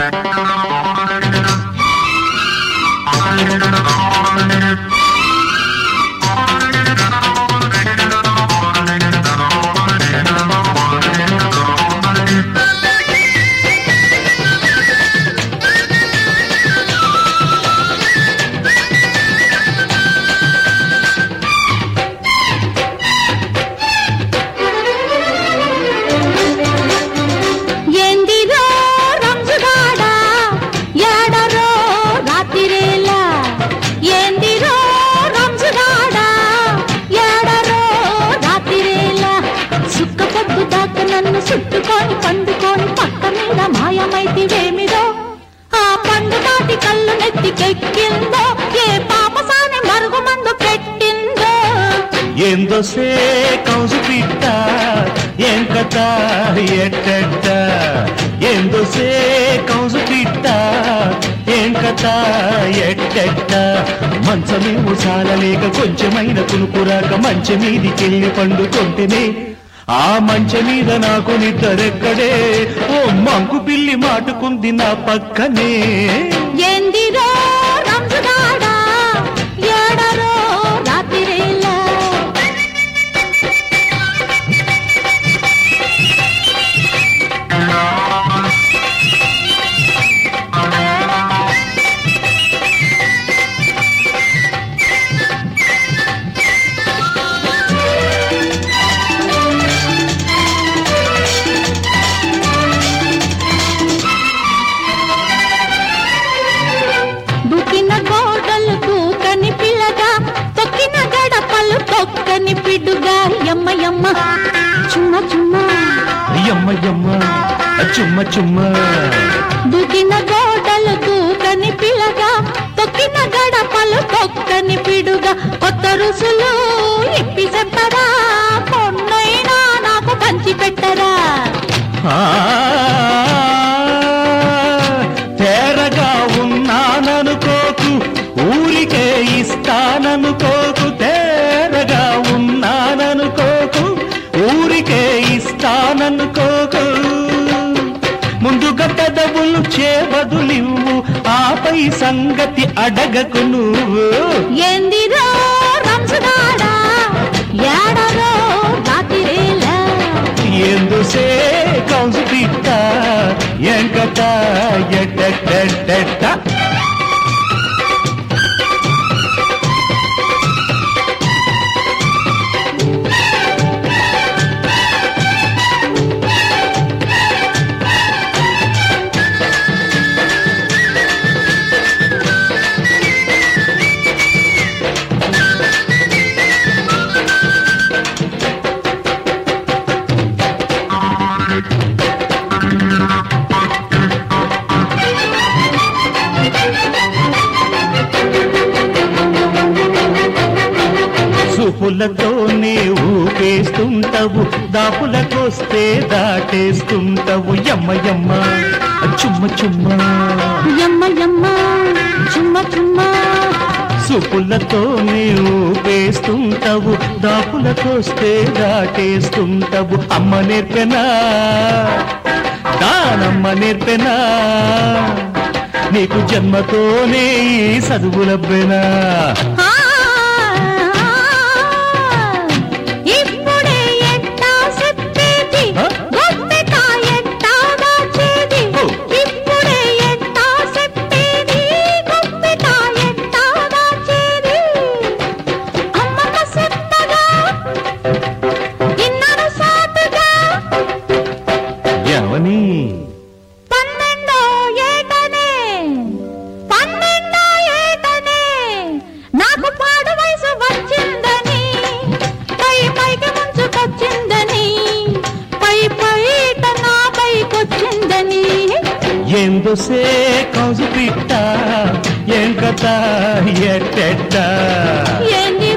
చుట్టుకొని పండుకొని పక్క మీద మాయమైతివేమిరో ఆ పండు నాటి కళ్ళు నెత్తికెక్కిందో ఏ పాపసాని మరుగు మందు పెట్టిందో ఎందొసే కౌసు పిట్ట ఏం కథ ఎట్టెట్ట ఎందొసే కౌసు పిట్ట ఏం కథ ఎట్టెట్ట మంచమేమో చాలలేక కొంచెమైన కునుకురాక మంచె మీదికెళ్ళి పండుకొంటేనే ఆ మంచె మీద నాకు నిద్రెక్కడే ఓ మంకు పిల్లి మాటుకుంది నా పక్కనే ఏందిరో రంజుగాడా ఏడరో రాత్రిరేలా తొక్కని పిడుగా యమ్మ యమ్మ చుమ్మ చుమ్మ యమ్మ యమ్మ చుమ్మ చుమ్మ దుకిన గోడలు దూకని పిల్లగా తొక్కిన గడపలు తొక్కని పిడుగా కొత్త రుసులు ఇప్పి చెప్పరా పొన్నైనా నాకు పంచి పెట్టరా తేరగా ఉన్నాననుకోకు ఊరికే ఇస్తాననుకోకు తేరగా ఉన్నాననుకోకు ఊరికే ఇస్తాననుకోకు ముందుగా పెదవులు చేబదులివ్వు ఆపై సంగతి అడగకు నువ్వు ఏందిరో రంజుగాడా ఏడరో రాత్రిరేలా ఎందుసే కౌసు పిట్ట ఎంకట ఎట్టెట్టెట్ట చూపులతోనే ఊపేస్తుంటావు దాపులకొస్తే దాటేస్తుంటావు యమ్మ యమ్మ చుమ్మ చుమ్మ యమ్మ యమ్మ చుమ్మ చుమ్మ చూపులతోనే ఊపేస్తుంటావు దాపులకొస్తే దాటేస్తుంటావు అమ్మ నేర్పెనా దానమ్మ నేర్పెనా నీకు జన్మతోనే ఈ చదువులబ్బెనా నాకు పాడు వయసు వచ్చిందని పై పైకి ముంచుకొచ్చిందని పై పైట నా పైకొచ్చిందని ఎందుసే కౌసు పిట్ట ఏం కథ ఎట్టెట్ట ఏంది